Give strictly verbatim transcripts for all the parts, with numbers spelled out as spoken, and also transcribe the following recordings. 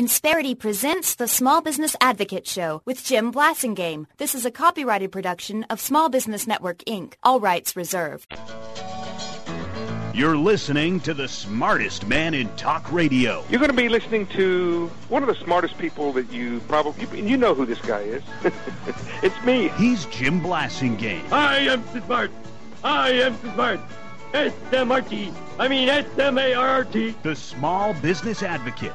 Insperity presents the Small Business Advocate Show with Jim Blasingame. This is a copyrighted production of Small Business Network, Incorporated. All rights reserved. You're listening to the smartest man in talk radio. You're going to be listening to one of the smartest people that you probably, you know who this guy is. It's me. He's Jim Blasingame. I am smart. I am smart. S M R T. I mean S M A R R T. The Small Business Advocate.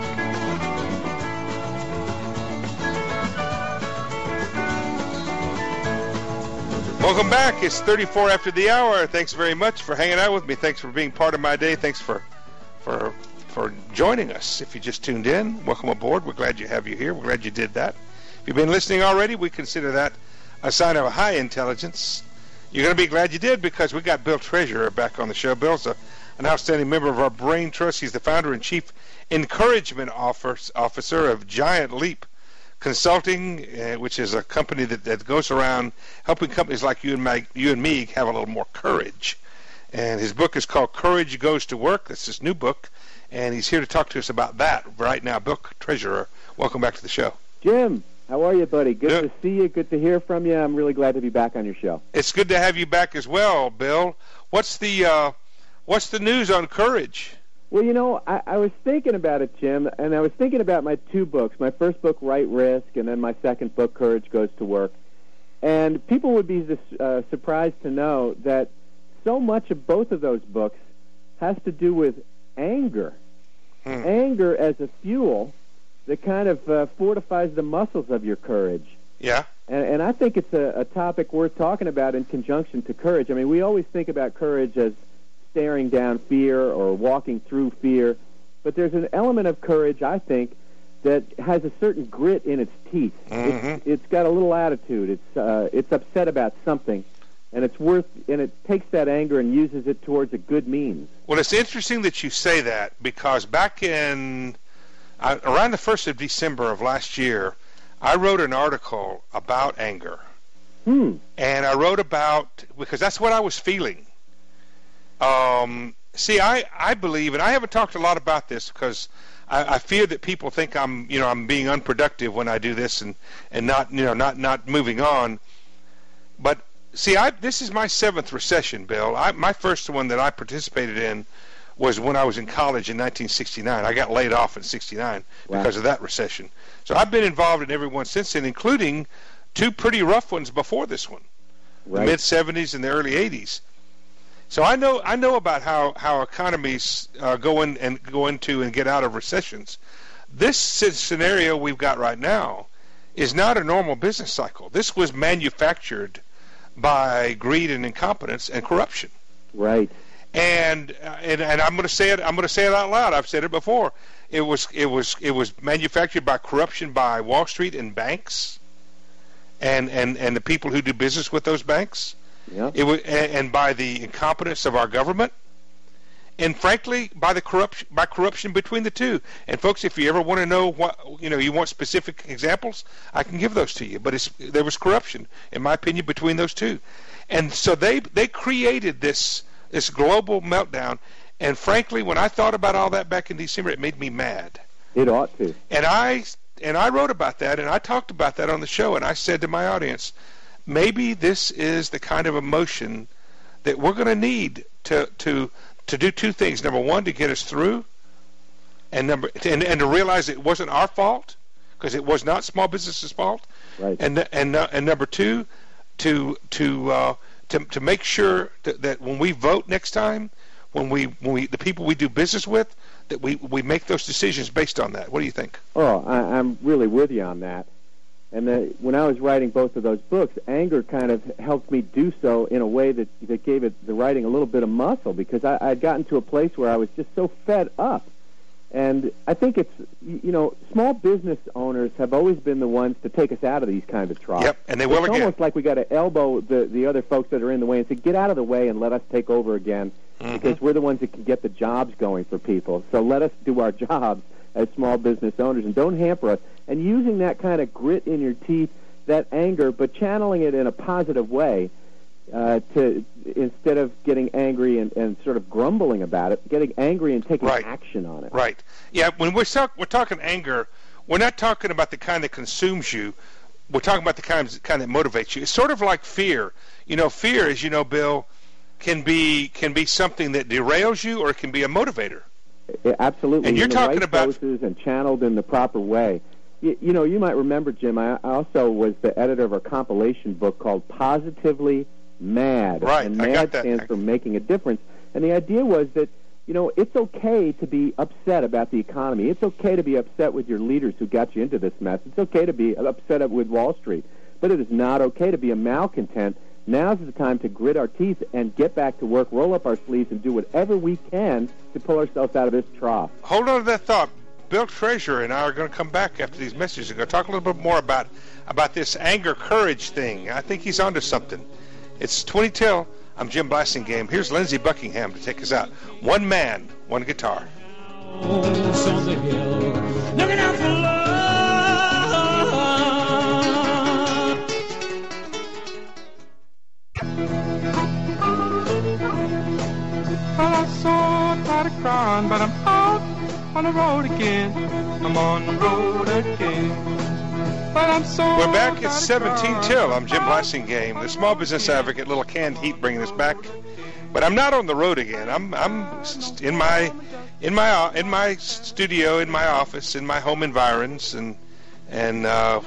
Welcome back. It's thirty-four after the hour. Thanks very much for hanging out with me. Thanks for being part of my day. Thanks for for for joining us. If you just tuned in, welcome aboard. We're glad you have you here. We're glad you did that. If you've been listening already, we consider that a sign of a high intelligence. You're going to be glad you did, because we got Bill Treasurer back on the show. Bill's a, an outstanding member of our Brain Trust. He's the founder and chief encouragement officer of Giant Leap Consulting, uh, which is a company that, that goes around helping companies like you and, my, you and me have a little more courage. And his book is called Courage Goes to Work. That's his new book, and he's here to talk to us about that right now. Bill Treasurer, welcome back to the show. Jim, how are you, buddy? Good yeah. to see you. Good to hear from you. I'm really glad to be back on your show. It's good to have you back as well, Bill. What's the uh, what's the news on courage? Well, you know, I, I was thinking about it, Jim, and I was thinking about my two books. My first book, Right Risk, and then my second book, Courage Goes to Work. And people would be uh, surprised to know that so much of both of those books has to do with anger. Hmm. Anger as a fuel that kind of uh, fortifies the muscles of your courage. Yeah. And, and I think it's a, a topic worth talking about in conjunction to courage. I mean, we always think about courage as staring down fear or walking through fear, but there's an element of courage, I think, that has a certain grit in its teeth. Mm-hmm. It's, it's got a little attitude. It's uh, it's upset about something, and it's worth and it takes that anger and uses it towards a good means. Well, it's interesting that you say that, because back in uh, around the first of December of last year, I wrote an article about anger, hmm. and I wrote about, because that's what I was feeling. Um, see, I, I believe, and I haven't talked a lot about this because I, I fear that people think I'm, you know, I'm being unproductive when I do this and, and not, you know, not, not moving on. But see, I, this is my seventh recession, Bill. I, my first one that I participated in was when I was in college in nineteen sixty-nine. I got laid off in sixty-nine wow. because of that recession. So I've been involved in every one since then, including two pretty rough ones before this one, right. The mid seventies and the early eighties. So I know I know about how how economies uh, go in and go into and get out of recessions. This scenario we've got right now is not a normal business cycle. This was manufactured by greed and incompetence and corruption. Right. And uh, and and I'm going to say it. I'm going to say it out loud. I've said it before. It was it was it was manufactured by corruption by Wall Street and banks, and and and the people who do business with those banks. Yep. It was, and by the incompetence of our government, and frankly, by the corruption, by corruption between the two. And folks, if you ever want to know what, you know, you want specific examples, I can give those to you. But it's, there was corruption, in my opinion, between those two, and so they they created this this global meltdown. And frankly, when I thought about all that back in December, it made me mad. It ought to. And I and I wrote about that, and I talked about that on the show, and I said to my audience, maybe this is the kind of emotion that we're going to need to to to do two things. Number one, to get us through, and number and, and to realize it wasn't our fault, because it was not small businesses' fault. Right. And and uh, and number two, to to uh, to to make sure that, that when we vote next time, when we when we the people we do business with, that we we make those decisions based on that. What do you think? Oh, I, I'm really with you on that. And the, when I was writing both of those books, anger kind of helped me do so in a way that, that gave it the writing a little bit of muscle, because I had gotten to a place where I was just so fed up. And I think it's, you know, small business owners have always been the ones to take us out of these kind of troughs. Yep, and they will it's again. It's almost like we got to elbow the, the other folks that are in the way and say, get out of the way and let us take over again, mm-hmm. because we're the ones that can get the jobs going for people. So let us do our jobs as small business owners, and don't hamper us. And using that kind of grit in your teeth, that anger, but channeling it in a positive way, uh, to instead of getting angry and, and sort of grumbling about it, getting angry and taking right. action on it. Right. Yeah, when we're, talk, we're talking anger, we're not talking about the kind that consumes you. We're talking about the kind, kind that motivates you. It's sort of like fear. You know, fear, as you know, Bill, can be can be something that derails you, or it can be a motivator. Yeah, absolutely. And you're in the talking right about doses and channeled in the proper way. You, you know, you might remember, Jim, I also was the editor of a compilation book called Positively Mad. Right, and I MAD got that. stands for Making a Difference. And the idea was that, you know, it's okay to be upset about the economy. It's okay to be upset with your leaders who got you into this mess. It's okay to be upset with Wall Street. But it is not okay to be a malcontent. Now's the time to grit our teeth and get back to work, roll up our sleeves, and do whatever we can to pull ourselves out of this trough. Hold on to that thought. Bill Treasurer and I are going to come back after these messages and go talk a little bit more about about this anger courage thing. I think he's onto something. It's twenty till. I'm Jim Blasingame. Here's Lindsey Buckingham to take us out. One man, one guitar. On the hill, looking out for love. Well, I saw a try to cry, but I'm out on the road again. I'm on the road again. But I'm so We're back at seventeen till. I'm Jim Blasingame, the small business advocate. Little canned heat bringing us back. But I'm not on the road again. I'm I'm in my in my in my studio, in my office, in my home environs, and and uh,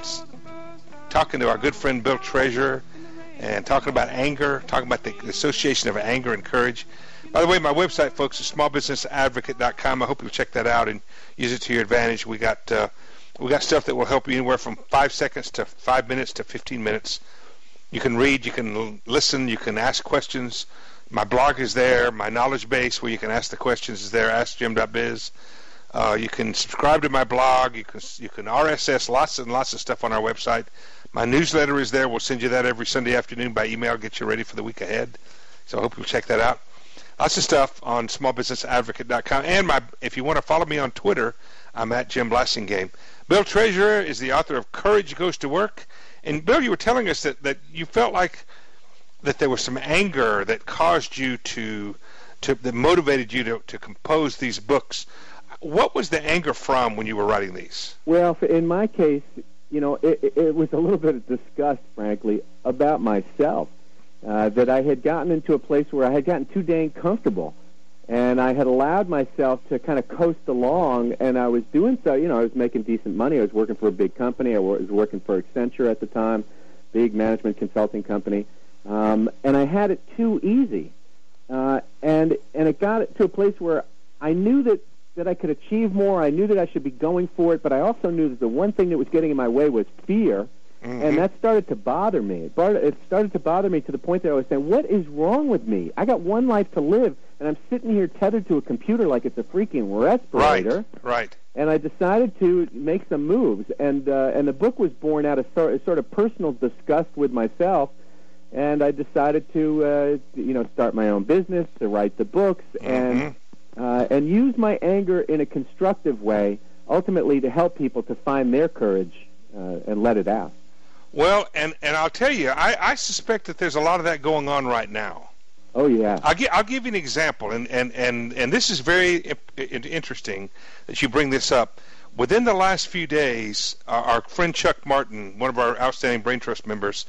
talking to our good friend Bill Treasurer, and talking about anger, talking about the association of anger and courage. By the way, my website, folks, is small business advocate dot com. I hope you'll check that out and use it to your advantage. We got uh, we got stuff that will help you anywhere from five seconds to five minutes to fifteen minutes. You can read, you can listen, you can ask questions. My blog is there. My knowledge base where you can ask the questions is there, ask jim dot biz. Uh, you can subscribe to my blog. You can you can R S S lots and lots of stuff on our website. My newsletter is there. We'll send you that every Sunday afternoon by email, get you ready for the week ahead. So I hope you'll check that out. Lots of stuff on small business advocate dot com. And my, if you want to follow me on Twitter, I'm at Jim Blasingame. Bill Treasurer is the author of Courage Goes to Work. And, Bill, you were telling us that, that you felt like that there was some anger that caused you to, to that motivated you to, to compose these books. What was the anger from when you were writing these? Well, in my case, you know, it, it was a little bit of disgust, frankly, about myself. Uh, that I had gotten into a place where I had gotten too dang comfortable, and I had allowed myself to kind of coast along, and I was doing so, you know, I was making decent money. I was working for a big company. I was working for Accenture at the time, big management consulting company, um, and I had it too easy. Uh, and and it got it to a place where I knew that, that I could achieve more. I knew that I should be going for it, but I also knew that the one thing that was getting in my way was fear. Mm-hmm. And that started to bother me. It, bar- it started to bother me to the point that I was saying, what is wrong with me? I got one life to live, and I'm sitting here tethered to a computer like it's a freaking respirator. Right, right. And I decided to make some moves. And uh, and the book was born out of sort, sort of personal disgust with myself. And I decided to, uh, you know, start my own business, to write the books, mm-hmm. and uh, and use my anger in a constructive way, ultimately to help people to find their courage uh, and let it out. Well, and, and I'll tell you, I, I suspect that there's a lot of that going on right now. Oh, yeah. I'll, gi- I'll give you an example, and, and, and, and this is very interesting that you bring this up. Within the last few days, uh, our friend Chuck Martin, one of our outstanding Brain Trust members,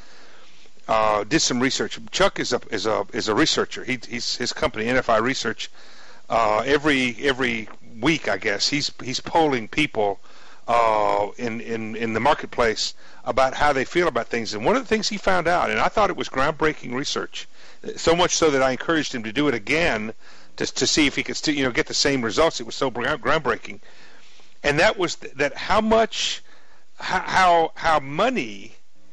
uh, did some research. Chuck is a is a is a researcher. He, he's his company, N F I Research. Uh, every every week, I guess, he's he's polling people uh, in in in the marketplace about how they feel about things. And one of the things he found out, and I thought it was groundbreaking research, so much so that I encouraged him to do it again to to see if he could still, you know, get the same results. It was so groundbreaking, and that was that how much how how money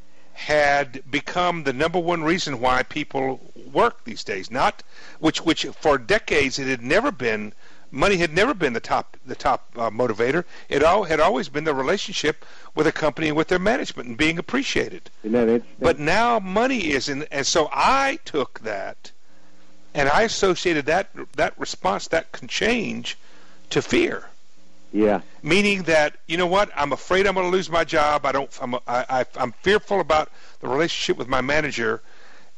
had become the number one reason why people work these days. Not which which for decades it had never been. Money had never been the top the top uh, motivator. It all had always been the relationship with a company and with their management and being appreciated. But now money is in, and so I took that and I associated that that response, that can change, to fear. Yeah. Meaning that, you know what, I'm afraid I'm going to lose my job. I don't. I'm I, I, I'm fearful about the relationship with my manager,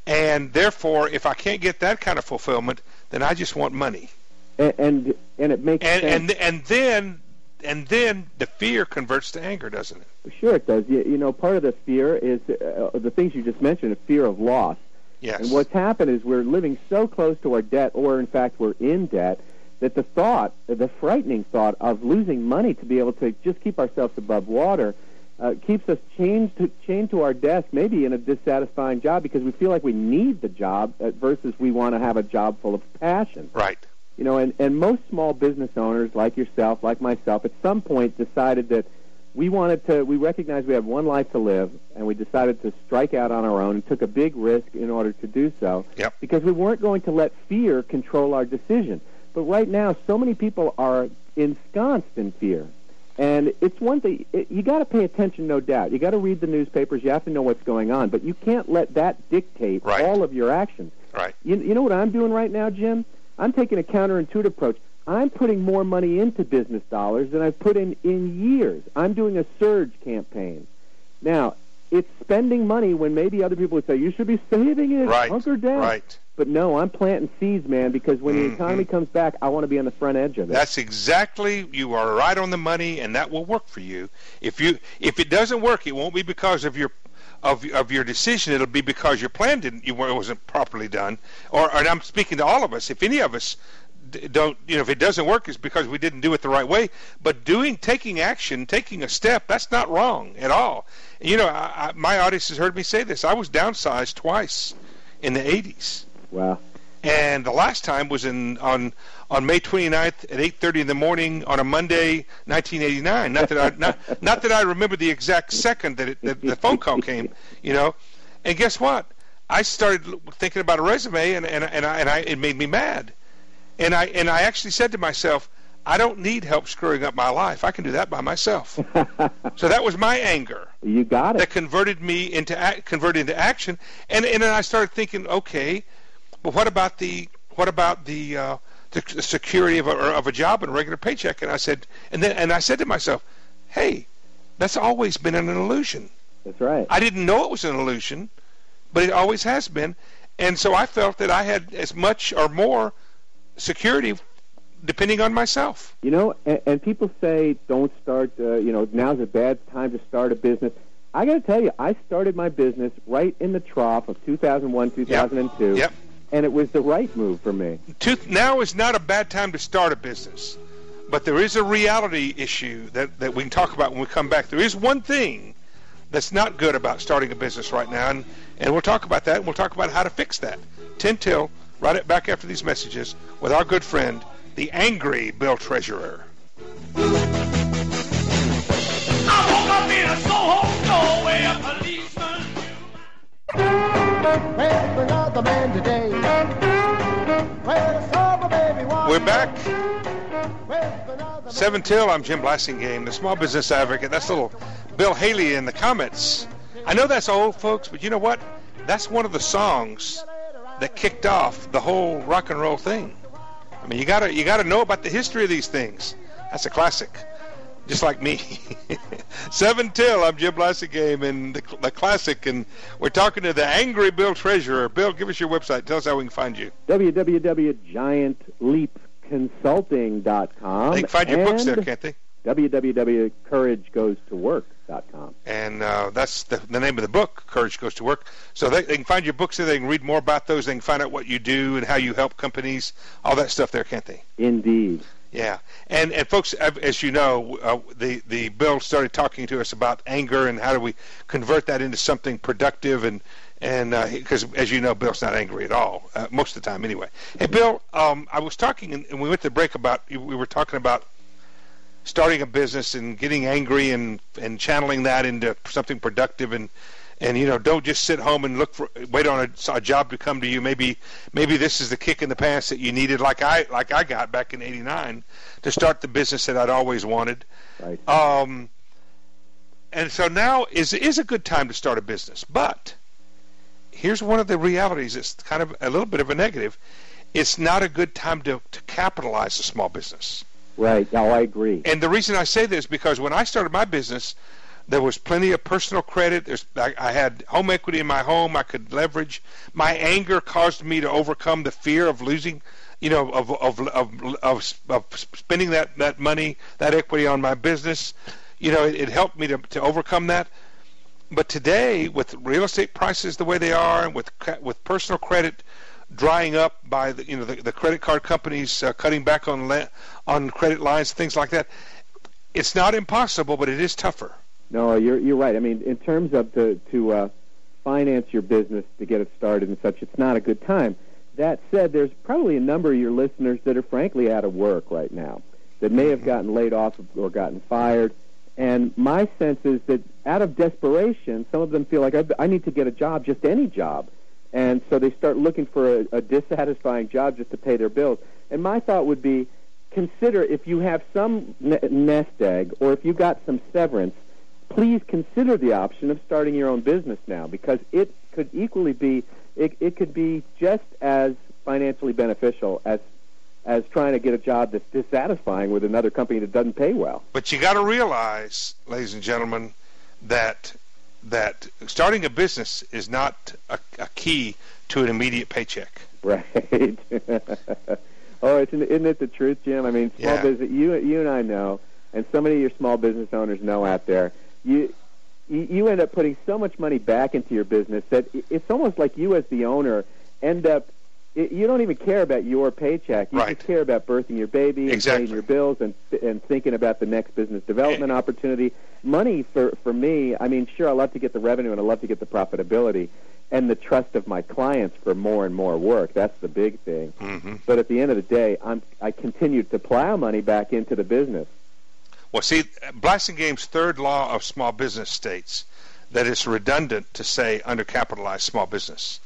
And therefore, if I can't get that kind of fulfillment, then I just want money. And and, and it makes and, sense. And and then and then the fear converts to anger, doesn't it? Sure, it does. You, you know, part of the fear is uh, the things you just mentioned, a fear of loss. Yes. And what's happened is we're living so close to our debt, or in fact we're in debt, that the thought, the frightening thought of losing money to be able to just keep ourselves above water uh, keeps us chained to, chained to our desk, maybe in a dissatisfying job, because we feel like we need the job uh, versus we want to have a job full of passion. Right. You know, and, and most small business owners like yourself, like myself, at some point decided that we wanted to, we recognized we had one life to live, and we decided to strike out on our own and took a big risk in order to do so. Yep. Because we weren't going to let fear control our decision. But right now, so many people are ensconced in fear. And it's one thing, it, you got to pay attention, no doubt. You got to read the newspapers, you have to know what's going on, but you can't let that dictate right. all of your actions. Right. You, you know what I'm doing right now, Jim? I'm taking a counterintuitive approach. I'm putting more money into business dollars than I've put in in years. I'm doing a surge campaign. Now, it's spending money when maybe other people would say, you should be saving it, right. hunker down. Right. But no, I'm planting seeds, man, because when mm-hmm. the economy comes back, I want to be on the front edge of it. That's exactly, you are right on the money, and that will work for you. If you if it doesn't work, it won't be because of your of of your decision. It'll be because your plan didn't, you wasn't properly done. Or, and I'm speaking to all of us. If any of us don't, you know, if it doesn't work, it's because we didn't do it the right way. But doing, taking action, taking a step, that's not wrong at all. You know, I, I, my audience has heard me say this. I was downsized twice in the eighties. Wow. And the last time was in on on May twenty-ninth at eight thirty in the morning on a Monday, nineteen eighty-nine. Not that I not, not that I remember the exact second that, it, that the phone call came, you know. And guess what? I started thinking about a resume, and and and I, and I it made me mad. And I and I actually said to myself, I don't need help screwing up my life. I can do that by myself. So that was my anger. You got it. That converted me into act, converted into action. And and then I started thinking, okay, but what about the what about the uh, the security of a, of a job and a regular paycheck? And I said, and then and I said to myself, hey, that's always been an illusion. That's right. I didn't know it was an illusion, but it always has been. And so I felt that I had as much or more security depending on myself. You know, and, and people say don't start, uh, you know, now's a bad time to start a business. I got to tell you, I started my business right in the trough of two thousand one, two thousand two. Yep. Yep. And it was the right move for me. Now is not a bad time to start a business, but there is a reality issue that, that we can talk about when we come back. There is one thing that's not good about starting a business right now, and, and we'll talk about that, and we'll talk about how to fix that. ten till, right back after these messages, with our good friend, the angry Bill Treasurer. I woke up in a Soho doorway, a policeman. Where's another man today? Where's the baby? We're back. Seven till. I'm Jim Blassingame, the small business advocate. That's little Bill Haley in the comments. I know that's old, folks, but you know what? That's one of the songs that kicked off the whole rock and roll thing. I mean, you gotta you gotta know about the history of these things. That's a classic. Just like me. Seven till, I'm Jim Blassingame, and the, the classic, and we're talking to the angry Bill Treasurer. Bill, give us your website. Tell us how we can find you. w w w dot giant leap consulting dot com. They can find your books there, can't they? w w w dot courage goes to work dot com. And uh, that's the, the name of the book, Courage Goes to Work. So they, they can find your books there. They can read more about those. They can find out what you do and how you help companies, all that stuff there, can't they? Indeed. Yeah, and and folks, as you know, uh, the the Bill started talking to us about anger and how do we convert that into something productive, and and because uh, as you know, Bill's not angry at all uh, most of the time, anyway. Hey, Bill, um, I was talking, and, and we went to break about we were talking about starting a business and getting angry and and channeling that into something productive, and and you know, don't just sit home and look for wait on a, a job to come to you. Maybe maybe this is the kick in the pants that you needed, like I like I got back in eighty-nine to start the business that I'd always wanted. Right. Um, and so now is is a good time to start a business. But here's one of the realities. It's kind of a little bit of a negative. It's not a good time to to capitalize a small business. Right. Now I agree. And the reason I say this is because when I started my business, There was plenty of personal credit. There's, I, I had home equity in my home I could leverage. My anger caused me to overcome the fear of losing, you know, of of of, of, of spending that, that money, that equity on my business. You know, it, it helped me to, to overcome that. But today, with real estate prices the way they are, and with with personal credit drying up by the, you know, the, the credit card companies uh, cutting back on le- on credit lines, things like that, it's not impossible, but it is tougher. No, you're you're right. I mean, in terms of to to uh, finance your business to get it started and such, it's not a good time. That said, there's probably a number of your listeners that are frankly out of work right now, that may have gotten laid off or gotten fired. And my sense is that out of desperation, some of them feel like I, I need to get a job, just any job, and so they start looking for a, a dissatisfying job just to pay their bills. And my thought would be, consider if you have some nest egg or if you got some severance, please consider the option of starting your own business now, because it could equally be, it, it could be just as financially beneficial as as trying to get a job that's dissatisfying with another company that doesn't pay well. But you got to realize, ladies and gentlemen, that that starting a business is not a, a key to an immediate paycheck. Right. Oh, isn't, isn't it the truth, Jim? I mean, small Yeah. business. You you and I know, and so many of your small business owners know out there. You you you end up putting so much money back into your business that it's almost like you, as the owner, end up. You don't even care about your paycheck. You Right. just care about birthing your baby and Exactly. paying your bills and and thinking about the next business development opportunity. Money for for me, I mean, sure, I love to get the revenue and I love to get the profitability and the trust of my clients for more and more work. That's the big thing. Mm-hmm. But at the end of the day, I'm I continue to plow money back into the business. Well, see, Blasinghame's third law of small business states that it's redundant to say undercapitalized small business.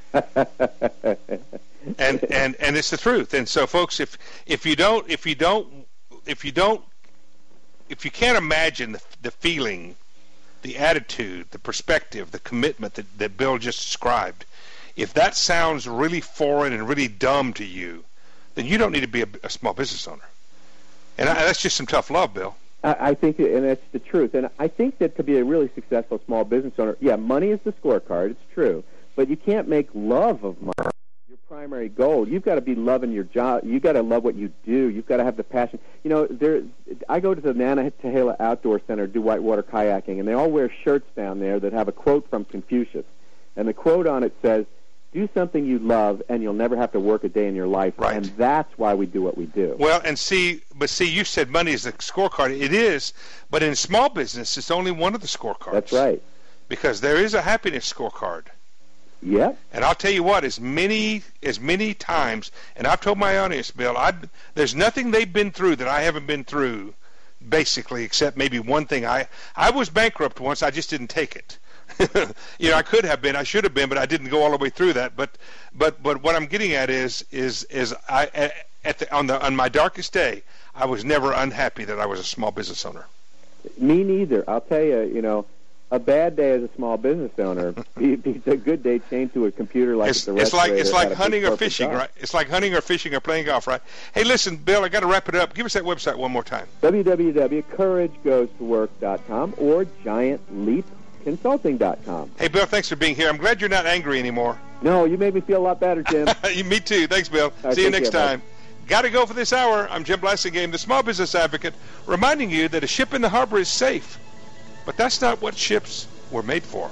and and and it's the truth. And so, folks, if if you don't if you don't if you don't if you can't imagine the, the feeling, the attitude, the perspective, the commitment that, that Bill just described, if that sounds really foreign and really dumb to you, then you don't need to be a, a small business owner. And I, that's just some tough love, Bill. I, I think, and that's the truth. And I think that to be a really successful small business owner, yeah, money is the scorecard. It's true. But you can't make love of money your primary goal. You've got to be loving your job. You've got to love what you do. You've got to have the passion. You know, there. I go to the Nantahala Outdoor Center, do whitewater kayaking, and they all wear shirts down there that have a quote from Confucius. And the quote on it says, do something you love, and you'll never have to work a day in your life. Right. And that's why we do what we do. Well, and see, but see, you said money is the scorecard. It is, but in small business, it's only one of the scorecards. That's right. Because there is a happiness scorecard. Yep. And I'll tell you what, as many as many times, and I've told my audience, Bill, I there's nothing they've been through that I haven't been through, basically, except maybe one thing. I I was bankrupt once. I just didn't take it. You know, I could have been, I should have been, but I didn't go all the way through that. But but but what I'm getting at is is is I at the on the on my darkest day, I was never unhappy that I was a small business owner. Me neither. I'll tell you, you know, a bad day as a small business owner beats a good day chained to a computer like it's, a it's like respirator it's at like a big hunting or corporate fishing, job. right? It's like hunting or fishing or playing golf, right? Hey, listen, Bill, I got to wrap it up. Give us that website one more time. w w w dot courage goes to work dot com or giant leap consulting dot com. Hey, Bill, thanks for being here. I'm glad you're not angry anymore. No, you made me feel a lot better, Jim. Me too. Thanks, Bill. Right, See you take next care, time. Got to go for this hour. I'm Jim Blasingame, the small business advocate, reminding you that a ship in the harbor is safe, but that's not what ships were made for.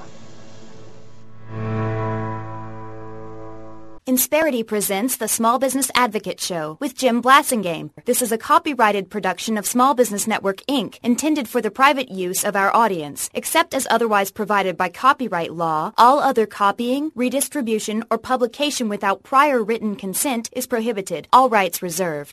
Insperity presents the Small Business Advocate Show with Jim Blasingame. This is a copyrighted production of Small Business Network, Incorporated, intended for the private use of our audience. Except as otherwise provided by copyright law, all other copying, redistribution, or publication without prior written consent is prohibited. All rights reserved.